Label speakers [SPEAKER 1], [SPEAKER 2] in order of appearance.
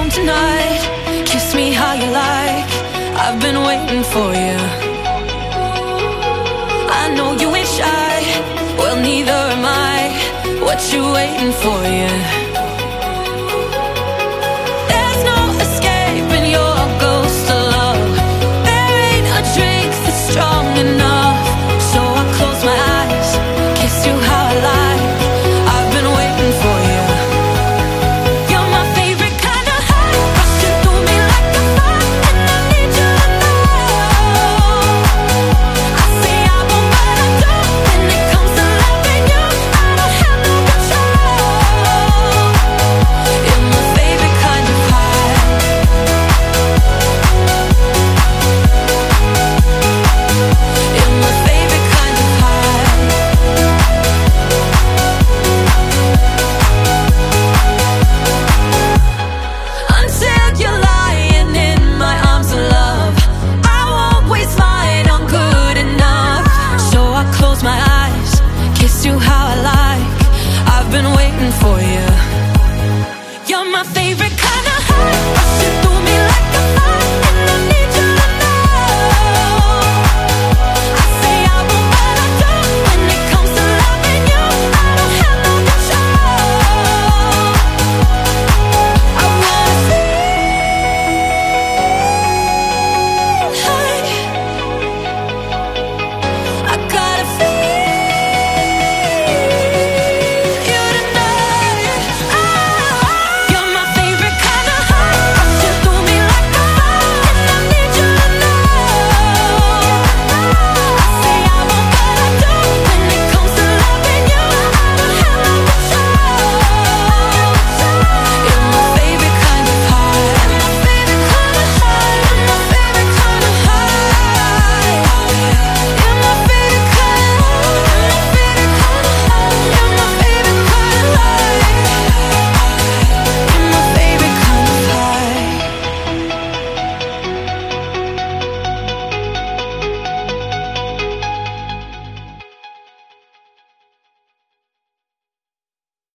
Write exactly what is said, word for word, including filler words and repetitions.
[SPEAKER 1] home tonight. Kiss me how you like. I've been waiting for you. I know you ain't shy. Well, neither am I. What you waiting for, yeah? There's no escaping your ghost of love. There ain't a drink that's strong enough. So I close my eyes, kiss you how I like. I've been waiting for you. You're my favorite kind of high, rushing through me like a fire, and I need you to know. I say I won't, but I do. When it comes to loving you, I don't have no control. You're my favorite kind of high. You're my favorite kind of high. Until you're lying in my arms of love, I won't waste mine on good enough. So I close my eyes, kiss you how I like. I've been waiting for you. You're my favorite